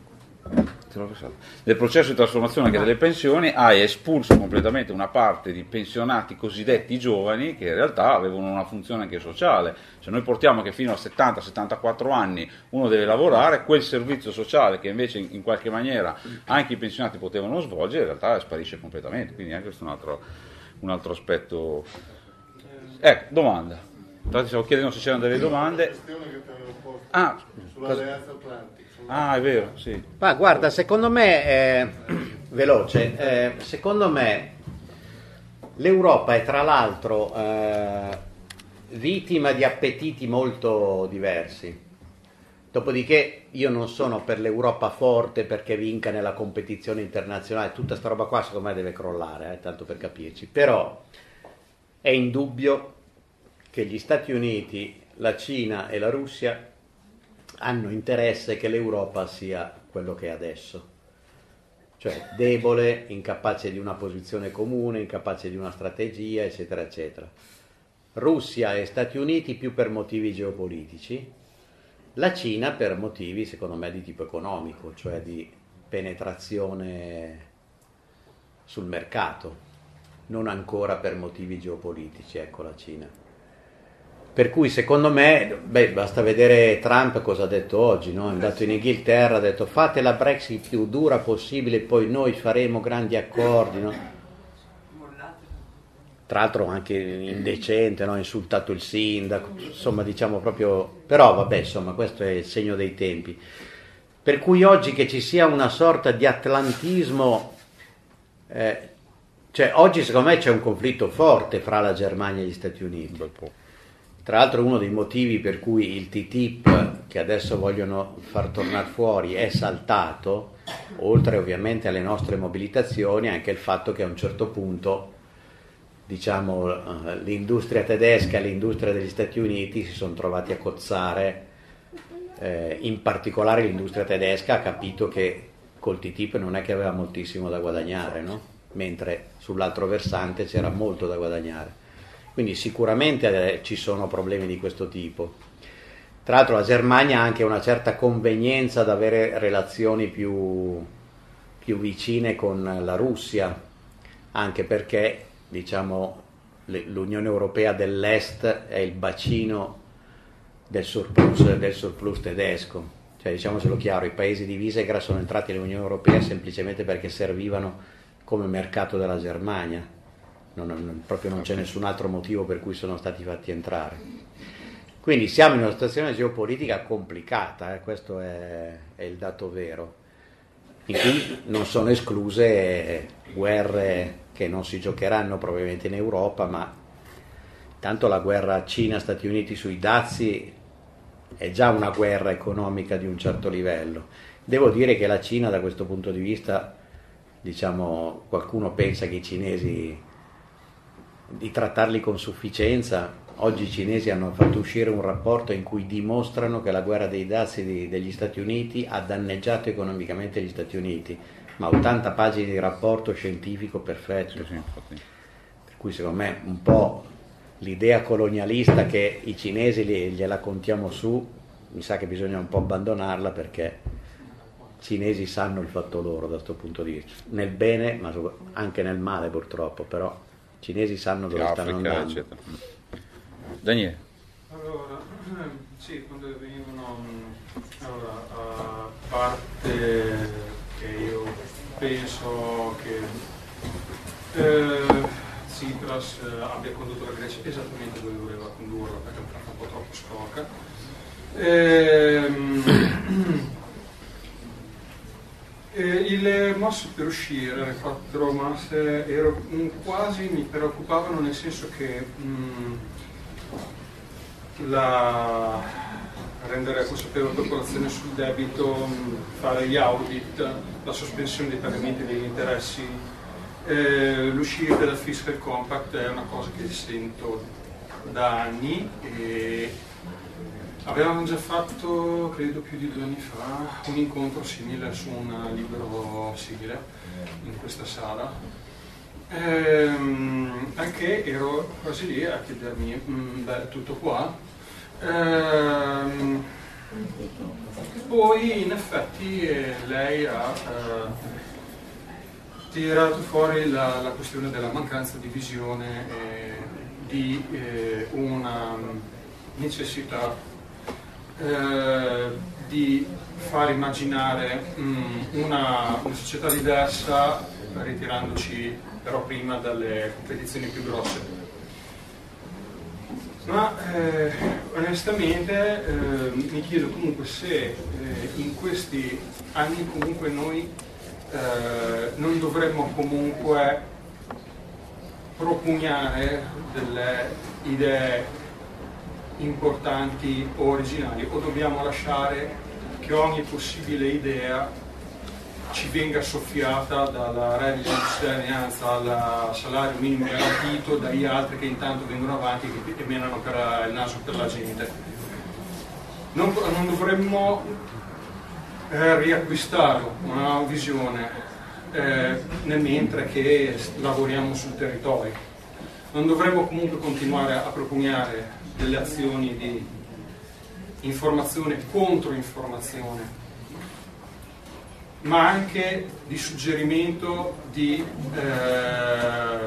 Nel processo di trasformazione anche delle pensioni hai espulso completamente una parte di pensionati cosiddetti giovani che in realtà avevano una funzione anche sociale. Se noi portiamo che fino a settanta settantaquattro anni uno deve lavorare, quel servizio sociale che invece in, in qualche maniera anche i pensionati potevano svolgere in realtà sparisce completamente, quindi anche questo è un altro, un altro aspetto. Ecco, domanda. Infatti stavo chiedendo se c'erano delle domande. Ah, sull'alleanza atlantica. Ah, è vero, sì. Ma guarda, secondo me, eh, veloce, eh, secondo me l'Europa è tra l'altro eh, vittima di appetiti molto diversi. Dopodiché io non sono per l'Europa forte perché vinca nella competizione internazionale, tutta sta roba qua secondo me deve crollare, eh, tanto per capirci. Però è indubbio che gli Stati Uniti, la Cina e la Russia hanno interesse che l'Europa sia quello che è adesso, cioè debole, incapace di una posizione comune, incapace di una strategia, eccetera, eccetera. Russia e Stati Uniti più per motivi geopolitici, la Cina per motivi, secondo me, di tipo economico, cioè di penetrazione sul mercato, non ancora per motivi geopolitici, ecco la Cina. Per cui secondo me, beh, basta vedere Trump cosa ha detto oggi, no? È andato in Inghilterra, ha detto fate la Brexit più dura possibile, poi noi faremo grandi accordi, no? Tra l'altro anche indecente, no? Ha insultato il sindaco, insomma diciamo proprio, però vabbè insomma questo è il segno dei tempi. Per cui oggi che ci sia una sorta di atlantismo, eh, cioè oggi secondo me c'è un conflitto forte fra la Germania e gli Stati Uniti. Tra l'altro uno dei motivi per cui il T T I P, che adesso vogliono far tornare fuori, è saltato, oltre ovviamente alle nostre mobilitazioni, anche il fatto che a un certo punto, diciamo, l'industria tedesca e l'industria degli Stati Uniti si sono trovati a cozzare, eh, in particolare l'industria tedesca ha capito che col T T I P non è che aveva moltissimo da guadagnare, no? Mentre sull'altro versante c'era molto da guadagnare. Quindi sicuramente eh, ci sono problemi di questo tipo. Tra l'altro la Germania ha anche una certa convenienza ad avere relazioni più, più vicine con la Russia, anche perché diciamo l'Unione Europea dell'Est è il bacino del surplus, del surplus tedesco. Cioè, diciamocelo chiaro, i paesi di Visegrad sono entrati nell'Unione Europea semplicemente perché servivano come mercato della Germania, non, non, proprio non c'è nessun altro motivo per cui sono stati fatti entrare. Quindi siamo in una situazione geopolitica complicata, eh, questo è, è il dato vero, in cui non sono escluse guerre che non si giocheranno probabilmente in Europa, ma tanto la guerra Cina-Stati Uniti sui dazi è già una guerra economica di un certo livello. Devo dire che la Cina, da questo punto di vista, diciamo, qualcuno pensa che i cinesi, di trattarli con sufficienza. Oggi i cinesi hanno fatto uscire un rapporto in cui dimostrano che la guerra dei dazi di, degli Stati Uniti ha danneggiato economicamente gli Stati Uniti, ma ottanta pagine di rapporto scientifico perfetto. Sì, sì, infatti. Per cui secondo me un po' l'idea colonialista che i cinesi li, gliela contiamo su, mi sa che bisogna un po' abbandonarla, perché i cinesi sanno il fatto loro da questo punto di vista, nel bene ma anche nel male purtroppo, però i cinesi sanno dove Africa, stanno andando. eccetera. Daniele. Allora, sì, quando venivano, allora, a parte che io penso che eh, Tsipras abbia condotto la Grecia esattamente dove voleva condurla, perché è un po' troppo sporca. Ehm, eh, il mosse per uscire, le quattro masse, ero, quasi mi preoccupavano, nel senso che mh, la rendere consapevole la popolazione sul debito, fare gli audit, la sospensione dei pagamenti degli interessi, eh, l'uscita dal fiscal compact è una cosa che sento da anni e avevamo già fatto, credo più di due anni fa, un incontro simile su un libro simile in questa sala. Ehm, anche ero quasi lì a chiedermi, mh, beh, tutto qua. Ehm, poi in effetti eh, lei ha eh, tirato fuori la, la questione della mancanza di visione e di eh, una necessità eh, di far immaginare mh, una, una società diversa, ritirandoci però prima dalle competizioni più grosse. Ma eh, onestamente eh, mi chiedo comunque se eh, in questi anni comunque noi eh, non dovremmo comunque propugnare delle idee importanti o originali, o dobbiamo lasciare che ogni possibile idea ci venga soffiata dalla reddito di cittadinanza al salario minimo garantito, dagli altri che intanto vengono avanti e che menano per il naso per la gente. Non, non dovremmo eh, riacquistare una visione eh, nel mentre che lavoriamo sul territorio. Non dovremmo comunque continuare a propugnare delle azioni di informazione contro informazione, ma anche di suggerimento di eh,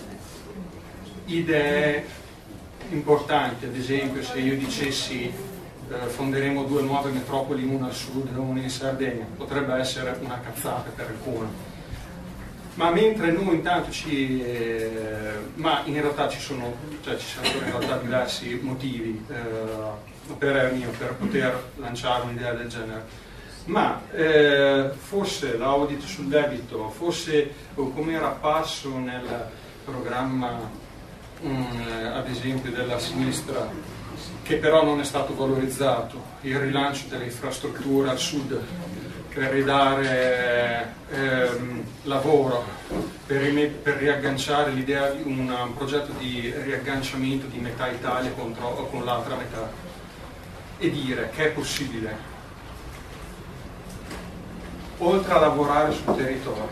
idee importanti. Ad esempio, se io dicessi eh, fonderemo due nuove metropoli, una al sud e una in Sardegna, potrebbe essere una cazzata per alcuni, ma mentre noi intanto ci eh, ma in realtà ci sono, cioè ci sarebbero in realtà diversi motivi eh, per, per poter lanciare un'idea del genere. Ma eh, forse l'audit sul debito, forse come era apparso nel programma mh, ad esempio della sinistra, che però non è stato valorizzato, il rilancio delle infrastrutture al sud per ridare ehm, lavoro, per, rime- per riagganciare l'idea di un, un progetto di riagganciamento di metà Italia contro, con l'altra metà, e dire che è possibile, oltre a lavorare sul territorio,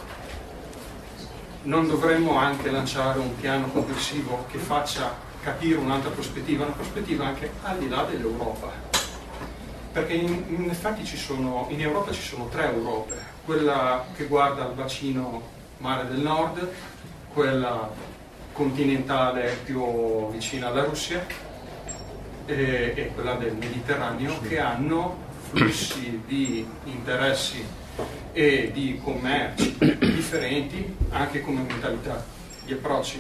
non dovremmo anche lanciare un piano complessivo che faccia capire un'altra prospettiva, una prospettiva anche al di là dell'Europa, perché in, in effetti ci sono, in Europa ci sono tre Europe, quella che guarda al bacino mare del nord, quella continentale più vicina alla Russia e, e quella del Mediterraneo, che hanno flussi di interessi e di commerci differenti anche come mentalità, di approcci.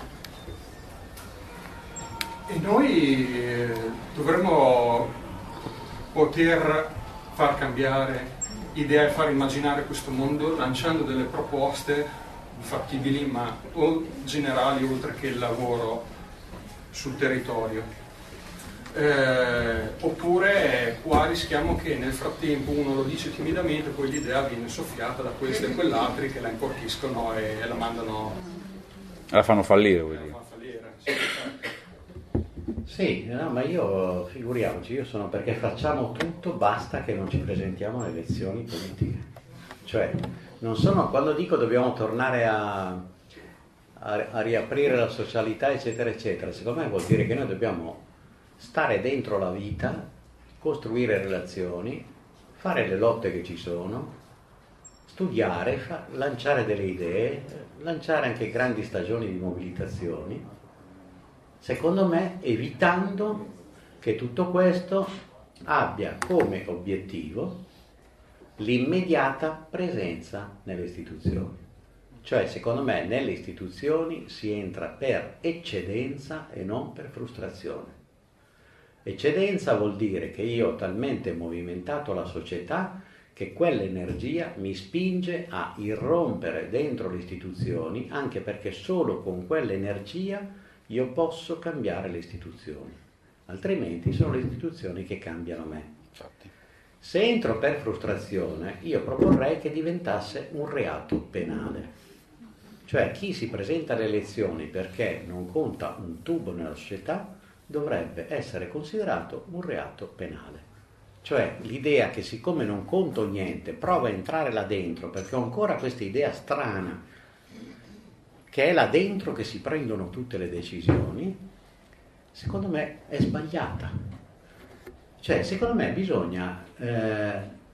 E noi eh, dovremmo poter far cambiare idea e far immaginare questo mondo lanciando delle proposte fattibili ma o generali oltre che il lavoro sul territorio. Eh, oppure qua rischiamo che nel frattempo uno lo dice timidamente, poi l'idea viene soffiata da questo e quell'altri che la importiscono e, e la mandano, la fanno fallire, vuol la dire. fanno fallire. Sì, certo. Sì, no, ma io, figuriamoci, io sono perché facciamo tutto, basta che non ci presentiamo alle elezioni politiche. Cioè, non sono, quando dico dobbiamo tornare a, a, a riaprire la socialità, eccetera, eccetera, secondo me vuol dire che noi dobbiamo stare dentro la vita, costruire relazioni, fare le lotte che ci sono, studiare, fa, lanciare delle idee, lanciare anche grandi stagioni di mobilitazioni, secondo me evitando che tutto questo abbia come obiettivo l'immediata presenza nelle istituzioni. Cioè, secondo me, nelle istituzioni si entra per eccedenza e non per frustrazione. Eccedenza vuol dire che io ho talmente movimentato la società che quell'energia mi spinge a irrompere dentro le istituzioni, anche perché solo con quell'energia io posso cambiare le istituzioni, altrimenti sono le istituzioni che cambiano me. Infatti. Se entro per frustrazione, io proporrei che diventasse un reato penale. Cioè chi si presenta alle elezioni perché non conta un tubo nella società dovrebbe essere considerato un reato penale. Cioè l'idea che siccome non conto niente, provo a entrare là dentro perché ho ancora questa idea strana che è là dentro che si prendono tutte le decisioni, secondo me è sbagliata. Cioè, secondo me bisogna eh,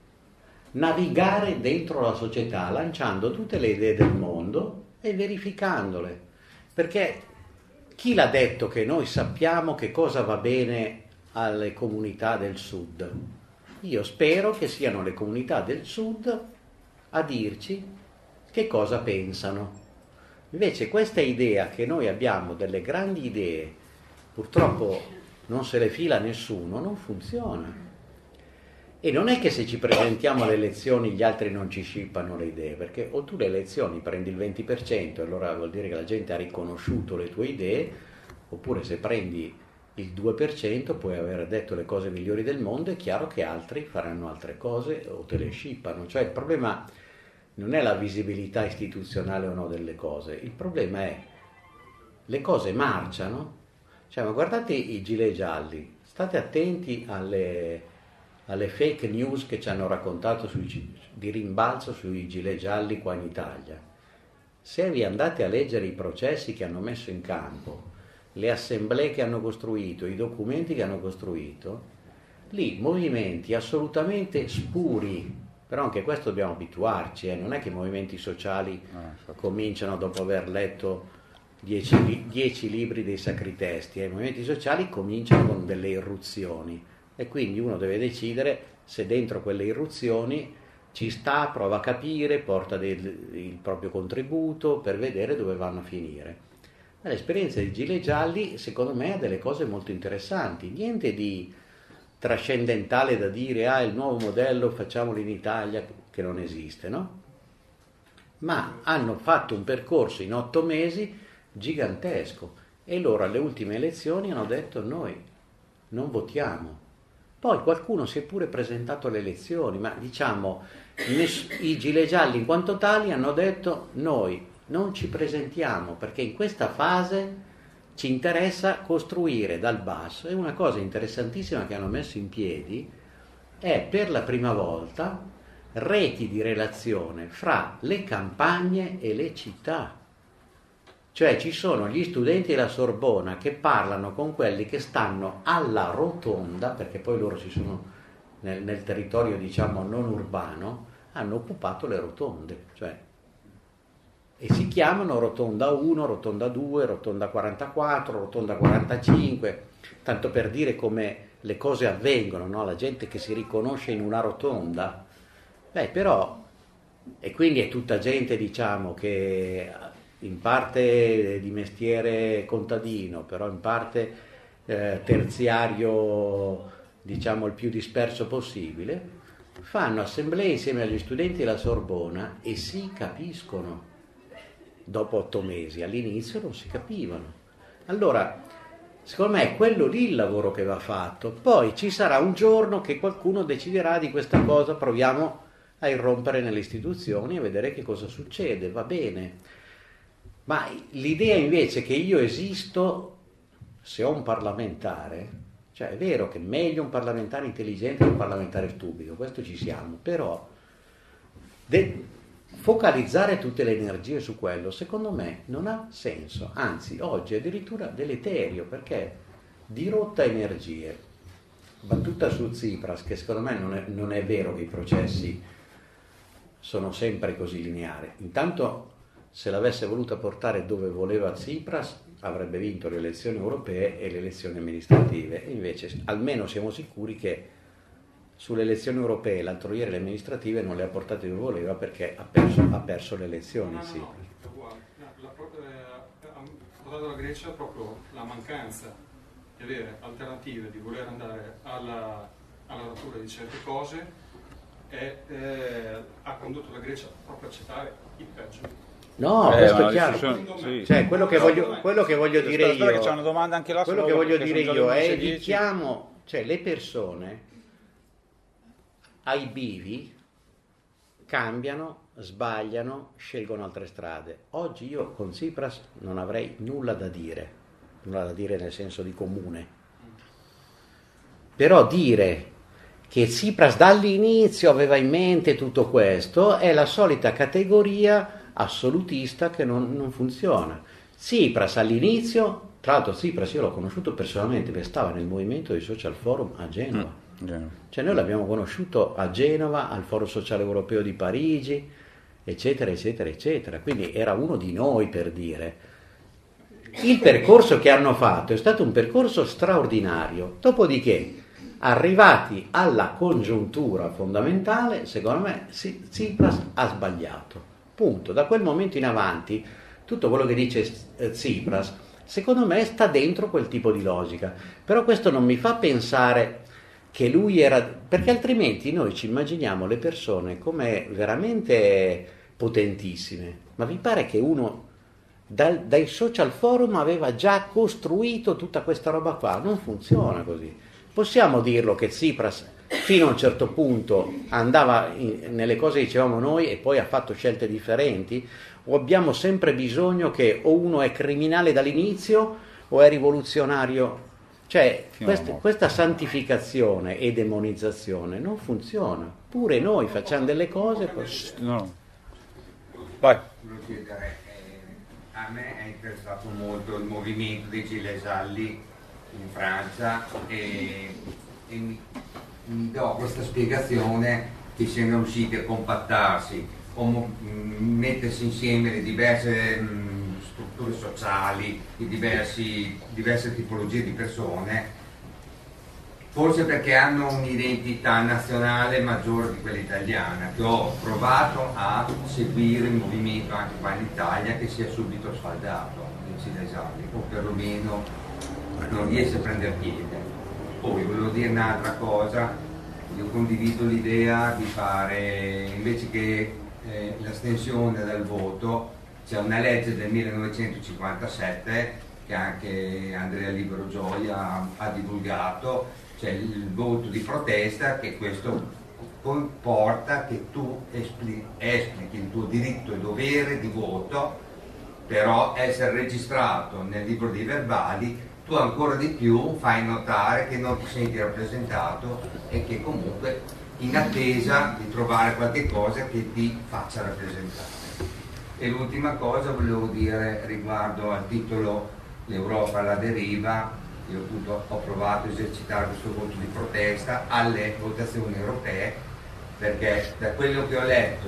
navigare dentro la società lanciando tutte le idee del mondo e verificandole. Perché chi l'ha detto che noi sappiamo che cosa va bene alle comunità del sud? Io spero che siano le comunità del sud a dirci che cosa pensano. Invece questa idea che noi abbiamo delle grandi idee, purtroppo non se le fila nessuno, non funziona. E non è che se ci presentiamo alle elezioni gli altri non ci scippano le idee, perché o tu le elezioni prendi il venti per cento e allora vuol dire che la gente ha riconosciuto le tue idee, oppure se prendi il due per cento puoi aver detto le cose migliori del mondo, è chiaro che altri faranno altre cose o te le scippano. Cioè il problema non è la visibilità istituzionale o no delle cose, il problema è le cose marciano. Cioè, ma guardate i gilet gialli, state attenti alle, alle fake news che ci hanno raccontato sui, di rimbalzo sui gilet gialli qua in Italia. Se vi andate a leggere i processi che hanno messo in campo, le assemblee che hanno costruito, i documenti che hanno costruito, lì movimenti assolutamente spuri. Però anche questo dobbiamo abituarci, eh? Non è che i movimenti sociali no, cominciano dopo aver letto dieci, dieci libri dei sacri testi, eh? I movimenti sociali cominciano con delle irruzioni e quindi uno deve decidere se dentro quelle irruzioni ci sta, prova a capire, porta del, il proprio contributo per vedere dove vanno a finire. L'esperienza dei gilet gialli secondo me ha delle cose molto interessanti, niente di trascendentale da dire ah il nuovo modello facciamolo in Italia, che non esiste, no? Ma hanno fatto un percorso in otto mesi gigantesco e loro alle ultime elezioni hanno detto noi non votiamo. Poi qualcuno si è pure presentato alle elezioni, ma diciamo i gilet gialli in quanto tali hanno detto noi non ci presentiamo perché in questa fase ci interessa costruire dal basso. E una cosa interessantissima che hanno messo in piedi è per la prima volta reti di relazione fra le campagne e le città. Cioè ci sono gli studenti della Sorbona che parlano con quelli che stanno alla rotonda, perché poi loro si sono nel, nel territorio diciamo non urbano, hanno occupato le rotonde. Cioè e si chiamano rotonda uno, rotonda due, rotonda quarantaquattro, rotonda quarantacinque, tanto per dire come le cose avvengono, no? La gente che si riconosce in una rotonda, beh però, e quindi è tutta gente, diciamo, che in parte di mestiere contadino, però in parte eh, terziario, diciamo il più disperso possibile, fanno assemblee insieme agli studenti della Sorbona e si capiscono dopo otto mesi. All'inizio non si capivano. Allora, secondo me è quello lì il lavoro che va fatto. Poi ci sarà un giorno che qualcuno deciderà di questa cosa, proviamo a irrompere nelle istituzioni e vedere che cosa succede, va bene. Ma l'idea invece che io esisto se ho un parlamentare, cioè è vero che è meglio un parlamentare intelligente che un parlamentare stupido, questo ci siamo, però de- focalizzare tutte le energie su quello secondo me non ha senso, anzi oggi è addirittura deleterio, perché dirotta energie. Battuta su Tsipras, che secondo me non è, non è vero che i processi sono sempre così lineari. Intanto, se l'avesse voluta portare dove voleva Tsipras, avrebbe vinto le elezioni europee e le elezioni amministrative, e invece almeno siamo sicuri che sulle elezioni europee l'altro ieri le amministrative non le ha portate dove voleva, perché ha perso, ha perso le elezioni. No, no, sì. no, è uguale. No, la, eh, ha portato la Grecia proprio la mancanza di avere alternative, di voler andare alla, alla rottura di certe cose, e eh, ha condotto la Grecia proprio a accettare il peggio. No, Eh, questo ma è chiaro. discussione- sì. Cioè, quello che voglio, quello che voglio dire Aspetta, aspetta io, che c'è una domanda anche là, quello solo che voglio perché dire sono io già le è undici e dieci. evitiamo, cioè le persone ai bivi cambiano, sbagliano, scelgono altre strade. Oggi io con Tsipras non avrei nulla da dire, nulla da dire nel senso di comune. Però dire che Tsipras dall'inizio aveva in mente tutto questo è la solita categoria assolutista che non, non funziona. Tsipras all'inizio, tra l'altro Tsipras io l'ho conosciuto personalmente perché stava nel movimento dei Social Forum a Genova. Mm, Genova. Cioè noi l'abbiamo conosciuto a Genova, al Foro Sociale Europeo di Parigi, eccetera, eccetera, eccetera. Quindi era uno di noi, per dire. Il percorso che hanno fatto è stato un percorso straordinario. Dopodiché, arrivati alla congiuntura fondamentale, secondo me Tsipras ha sbagliato. Punto. Da quel momento in avanti, tutto quello che dice Tsipras, secondo me sta dentro quel tipo di logica. Però questo non mi fa pensare che lui era... perché altrimenti noi ci immaginiamo le persone come veramente potentissime. Ma vi pare che uno dal, dai social forum aveva già costruito tutta questa roba qua? Non funziona così. Possiamo dirlo che Tsipras fino a un certo punto andava in, nelle cose che dicevamo noi e poi ha fatto scelte differenti? O abbiamo sempre bisogno che o uno è criminale dall'inizio o è rivoluzionario? Cioè quest, questa santificazione e demonizzazione non funziona. Pure noi facciamo delle cose poi... No. Vai. Volevo chiedere, eh, a me è interessato molto il movimento dei Gilets Jaunes in Francia e, e mi, mi do questa spiegazione che siano riusciti a compattarsi o mh, mettersi insieme le diverse mh, strutture sociali, i diversi, diverse tipologie di persone, forse perché hanno un'identità nazionale maggiore di quella italiana, che ho provato a seguire il movimento anche qua in Italia, che si è subito sfaldato nei Gilets Jaunes, o perlomeno non riesce a prendere piede. Poi volevo dire un'altra cosa, io condivido l'idea di fare, invece che eh, l'astensione dal voto, c'è una legge del millenovecentocinquantasette che anche Andrea Libero Gioia ha, ha divulgato, c'è il voto di protesta, che questo comporta che tu esplichi, esplichi il tuo diritto e dovere di voto, però essere registrato nel libro dei verbali tu ancora di più fai notare che non ti senti rappresentato e che comunque in attesa di trovare qualche cosa che ti faccia rappresentare. E l'ultima cosa volevo dire riguardo al titolo L'Europa alla deriva. Io appunto ho provato a esercitare questo voto di protesta alle votazioni europee, perché da quello che ho letto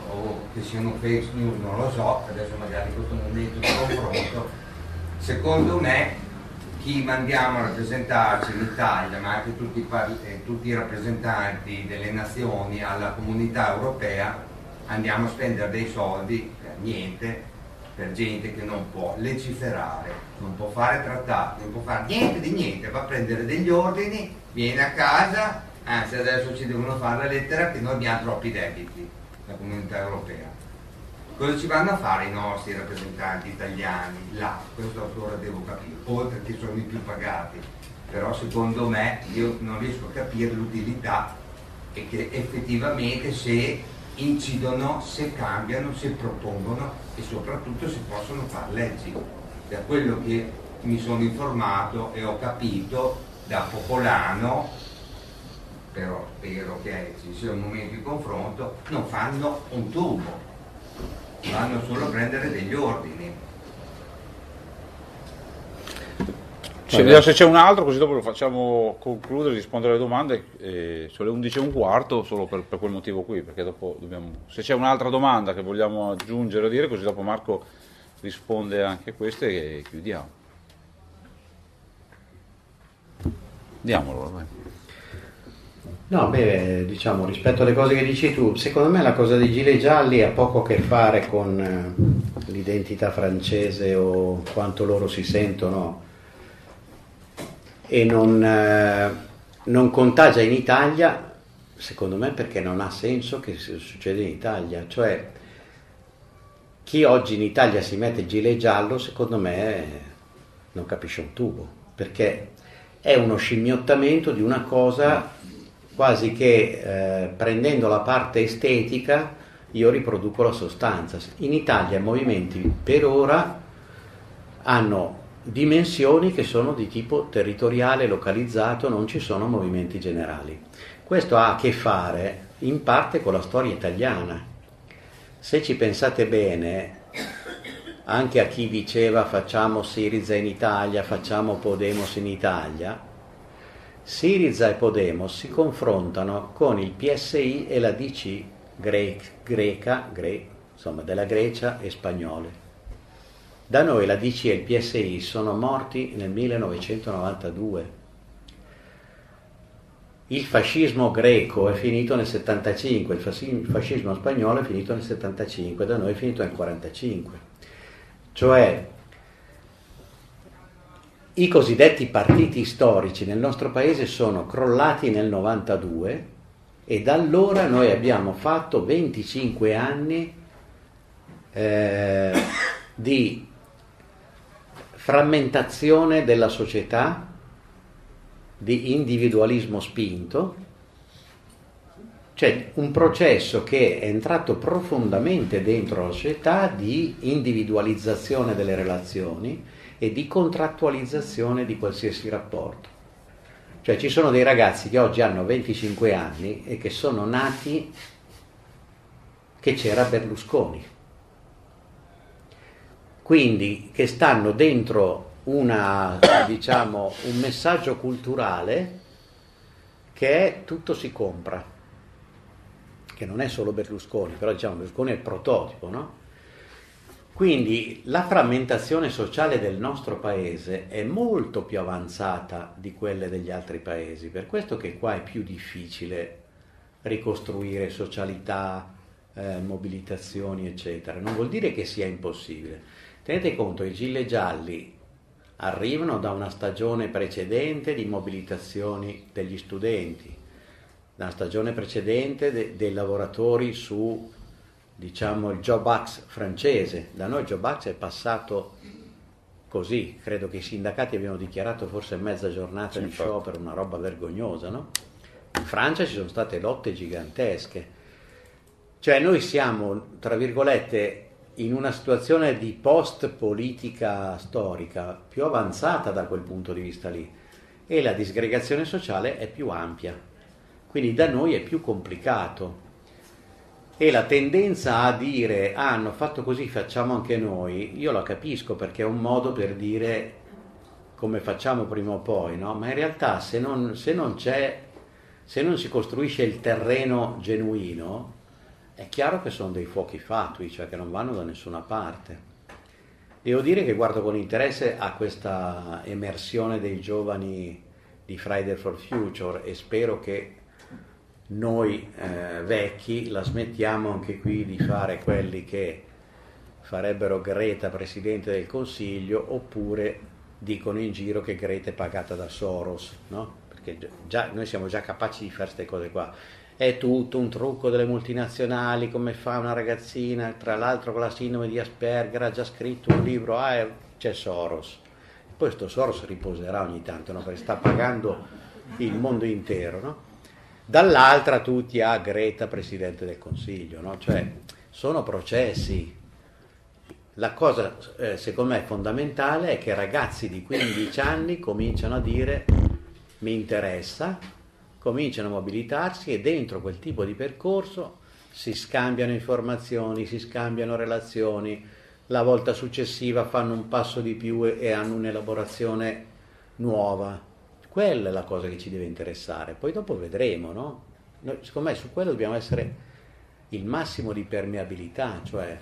o che siano fake news, non lo so, adesso magari in questo momento di confronto, secondo me chi mandiamo a rappresentarci in Italia, ma anche tutti, parli, eh, tutti i rappresentanti delle nazioni alla comunità europea, andiamo a spendere dei soldi per niente, per gente che non può legiferare, non può fare trattati, non può fare niente di niente, va a prendere degli ordini, viene a casa, anzi adesso ci devono fare la lettera che noi abbiamo troppi debiti, la comunità europea. Cosa ci vanno a fare i nostri rappresentanti italiani là? Questo ancora devo capire, oltre che sono i più pagati, però secondo me io non riesco a capire l'utilità e che effettivamente se incidono, se cambiano, se propongono e soprattutto se possono fare leggi. Per quello che mi sono informato e ho capito da popolano, però spero che ci sia un momento di confronto, non fanno un tubo, vanno solo a prendere degli ordini. Ci vediamo se c'è un altro, così dopo lo facciamo concludere, rispondere alle domande. Eh, sono le undici e un quarto, solo per, per quel motivo qui, perché dopo dobbiamo... Se c'è un'altra domanda che vogliamo aggiungere o dire, così dopo Marco risponde anche a queste e chiudiamo. Diamolo, vai. No, beh, diciamo, rispetto alle cose che dici tu, secondo me la cosa dei gilet gialli ha poco a che fare con eh, l'identità francese o quanto loro si sentono, e non, eh, non contagia in Italia, secondo me, perché non ha senso che succeda in Italia. Cioè, chi oggi in Italia si mette il gilet giallo, secondo me, non capisce un tubo, perché è uno scimmiottamento di una cosa quasi che eh, prendendo la parte estetica io riproduco la sostanza. In Italia i movimenti per ora hanno dimensioni che sono di tipo territoriale, localizzato, non ci sono movimenti generali. Questo ha a che fare in parte con la storia italiana. Se ci pensate bene, anche a chi diceva facciamo Syriza in Italia, facciamo Podemos in Italia, Syriza e Podemos si confrontano con il P S I e la D C gre- greca, gre- insomma della Grecia e spagnole. Da noi la D C e il P S I sono morti nel millenovecentonovantadue. Il fascismo greco è finito nel settantacinque, il fascismo spagnolo è finito nel settantacinque, da noi è finito nel quarantacinque. Cioè, i cosiddetti partiti storici nel nostro paese sono crollati nel novantadue e da allora noi abbiamo fatto venticinque anni eh, di frammentazione della società, di individualismo spinto, cioè un processo che è entrato profondamente dentro la società di individualizzazione delle relazioni e di contrattualizzazione di qualsiasi rapporto. Cioè ci sono dei ragazzi che oggi hanno venticinque anni e che sono nati che c'era Berlusconi, quindi che stanno dentro una, diciamo, un messaggio culturale che è tutto si compra, che non è solo Berlusconi, però diciamo Berlusconi è il prototipo, no? Quindi la frammentazione sociale del nostro paese è molto più avanzata di quelle degli altri paesi, per questo che qua è più difficile ricostruire socialità, eh, mobilitazioni, eccetera. Non vuol dire che sia impossibile. Tenete conto, i gilet gialli arrivano da una stagione precedente di mobilitazioni degli studenti, da una stagione precedente de- dei lavoratori su, diciamo, il Job Act francese. Da noi il Job Act è passato così, credo che i sindacati abbiano dichiarato forse mezza giornata di sciopero, una roba vergognosa, no? In Francia ci sono state lotte gigantesche. Cioè noi siamo, tra virgolette, in una situazione di post-politica storica più avanzata da quel punto di vista lì, e la disgregazione sociale è più ampia, quindi da noi è più complicato. E la tendenza a dire ah, hanno fatto così, facciamo anche noi, io la capisco, perché è un modo per dire come facciamo prima o poi, no? Ma in realtà se non, se non c'è, se non si costruisce il terreno genuino, è chiaro che sono dei fuochi fatui, cioè che non vanno da nessuna parte. Devo dire che guardo con interesse a questa emersione dei giovani di Friday for Future e spero che noi eh, vecchi la smettiamo anche qui di fare quelli che farebbero Greta Presidente del Consiglio, oppure dicono in giro che Greta è pagata da Soros, no? Perché già, noi siamo già capaci di fare queste cose qua. È tutto un trucco delle multinazionali, come fa una ragazzina, tra l'altro con la sindrome di Asperger, ha già scritto un libro, ah, c'è Soros. Poi sto Soros riposerà ogni tanto, no? Perché sta pagando il mondo intero, no? Dall'altra tutti a Greta Presidente del Consiglio, no? Cioè sono processi. La cosa eh, secondo me fondamentale è che ragazzi di quindici anni cominciano a dire mi interessa, cominciano a mobilitarsi e dentro quel tipo di percorso si scambiano informazioni, si scambiano relazioni, la volta successiva fanno un passo di più e, e hanno un'elaborazione nuova. Quella è la cosa che ci deve interessare, poi dopo vedremo, no? Noi, secondo me su quello dobbiamo essere il massimo di permeabilità, cioè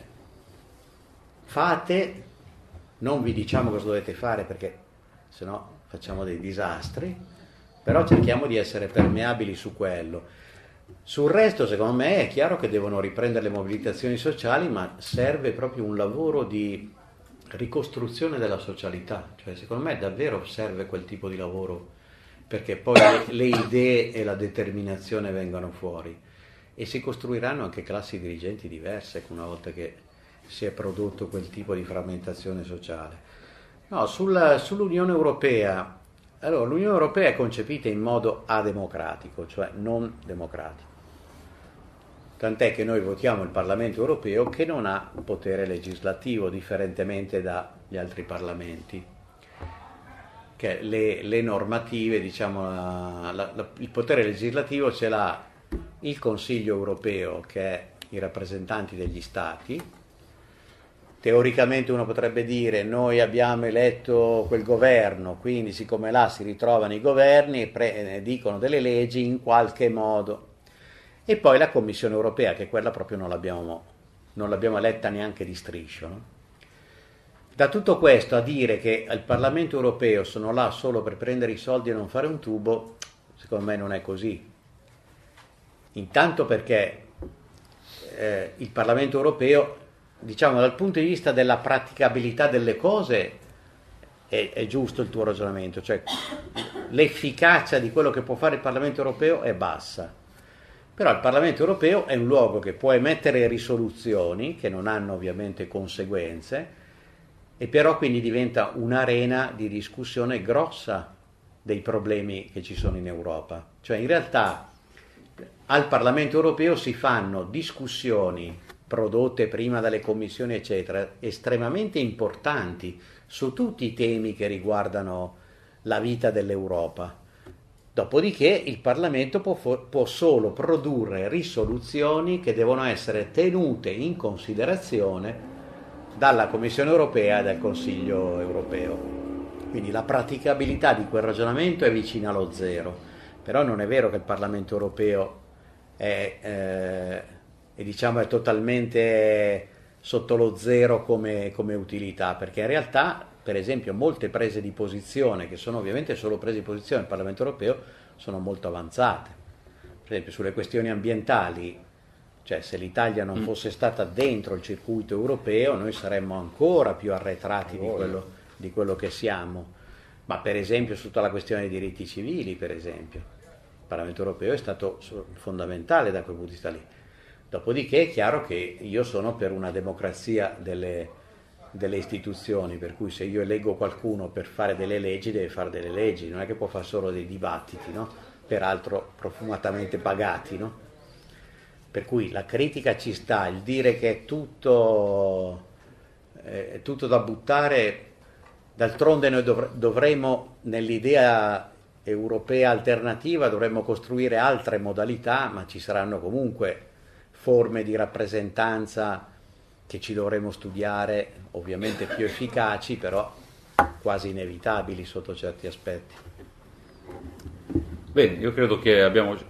fate, non vi diciamo cosa dovete fare perché sennò facciamo dei disastri, però cerchiamo di essere permeabili su quello. Sul resto, secondo me, è chiaro che devono riprendere le mobilitazioni sociali, ma serve proprio un lavoro di ricostruzione della socialità, cioè secondo me davvero serve quel tipo di lavoro perché poi le, le idee e la determinazione vengano fuori e si costruiranno anche classi dirigenti diverse una volta che si è prodotto quel tipo di frammentazione sociale. No, sulla, sull'Unione Europea, allora l'Unione Europea è concepita in modo ademocratico, cioè non democratico. Tant'è che noi votiamo il Parlamento Europeo che non ha potere legislativo, differentemente dagli altri parlamenti. Che le, le normative, diciamo, la, la, la, il potere legislativo ce l'ha il Consiglio Europeo, che è i rappresentanti degli Stati. Teoricamente uno potrebbe dire noi abbiamo eletto quel governo, quindi siccome là si ritrovano i governi e pre- dicono delle leggi in qualche modo. E poi la Commissione Europea, che quella proprio non l'abbiamo, non l'abbiamo eletta neanche di striscio, no? Da tutto questo a dire che il Parlamento Europeo sono là solo per prendere i soldi e non fare un tubo, secondo me non è così. Intanto perché eh, il Parlamento Europeo, diciamo dal punto di vista della praticabilità delle cose, è, è giusto il tuo ragionamento, cioè l'efficacia di quello che può fare il Parlamento Europeo è bassa. Però il Parlamento Europeo è un luogo che può emettere risoluzioni che non hanno ovviamente conseguenze e però quindi diventa un'arena di discussione grossa dei problemi che ci sono in Europa. Cioè in realtà al Parlamento Europeo si fanno discussioni prodotte prima dalle commissioni eccetera estremamente importanti su tutti i temi che riguardano la vita dell'Europa. Dopodiché il Parlamento può, può solo produrre risoluzioni che devono essere tenute in considerazione dalla Commissione Europea e dal Consiglio Europeo. Quindi la praticabilità di quel ragionamento è vicina allo zero, però non è vero che il Parlamento Europeo è, eh, è, diciamo, è totalmente sotto lo zero come, come utilità, perché in realtà per esempio molte prese di posizione, che sono ovviamente solo prese di posizione del Parlamento Europeo, sono molto avanzate. Per esempio sulle questioni ambientali, cioè se l'Italia non fosse stata dentro il circuito europeo noi saremmo ancora più arretrati di quello, di quello che siamo. Ma per esempio su tutta la questione dei diritti civili, per esempio, il Parlamento Europeo è stato fondamentale da quel punto di vista lì. Dopodiché è chiaro che io sono per una democrazia delle delle istituzioni, per cui se io eleggo qualcuno per fare delle leggi deve fare delle leggi, non è che può fare solo dei dibattiti, no? Peraltro profumatamente pagati, no? Per cui la critica ci sta, il dire che è tutto, eh, è tutto da buttare, d'altronde noi dovre- dovremmo nell'idea europea alternativa dovremmo costruire altre modalità, ma ci saranno comunque forme di rappresentanza che ci dovremo studiare, ovviamente più efficaci, però quasi inevitabili sotto certi aspetti. Bene, io credo che abbiamo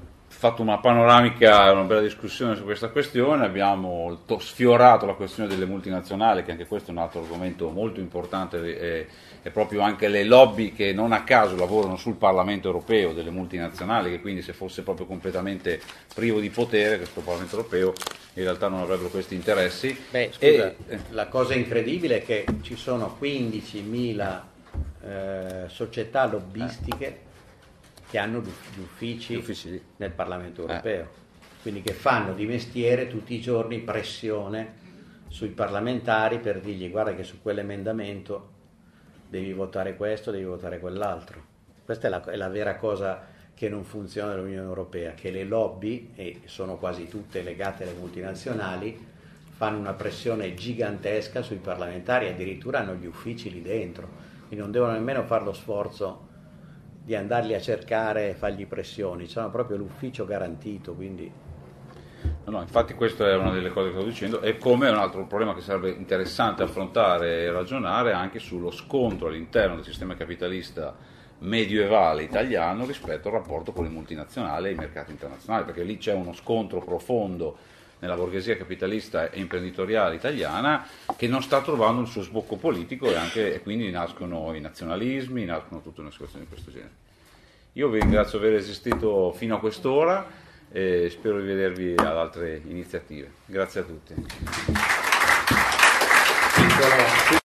fatto una panoramica, una bella discussione su questa questione, abbiamo to- sfiorato la questione delle multinazionali, che anche questo è un altro argomento molto importante, e, e proprio anche le lobby che non a caso lavorano sul Parlamento europeo delle multinazionali, che quindi se fosse proprio completamente privo di potere questo Parlamento europeo in realtà non avrebbero questi interessi. Beh, scusa, e, eh, la cosa incredibile è che ci sono quindicimila eh, società lobbistiche che hanno gli uffici, Gli uffici sì. nel Parlamento Eh. europeo, quindi che fanno di mestiere tutti i giorni pressione sui parlamentari per dirgli guarda che su quell'emendamento devi votare questo, devi votare quell'altro. Questa è la, è la vera cosa che non funziona nell'Unione Europea, che le lobby, e sono quasi tutte legate alle multinazionali, fanno una pressione gigantesca sui parlamentari, addirittura hanno gli uffici lì dentro, quindi non devono nemmeno fare lo sforzo di andarli a cercare e fargli pressioni, c'hanno proprio l'ufficio garantito, quindi... No, no, infatti questa è una delle cose che sto dicendo, e come un altro problema che sarebbe interessante affrontare e ragionare anche sullo scontro all'interno del sistema capitalista medievale italiano rispetto al rapporto con le multinazionali e i mercati internazionali, perché lì c'è uno scontro profondo nella borghesia capitalista e imprenditoriale italiana che non sta trovando il suo sbocco politico, e, anche, e quindi nascono i nazionalismi, nascono tutte una situazione di questo genere. Io vi ringrazio di aver resistito fino a quest'ora e spero di vedervi ad altre iniziative. Grazie a tutti.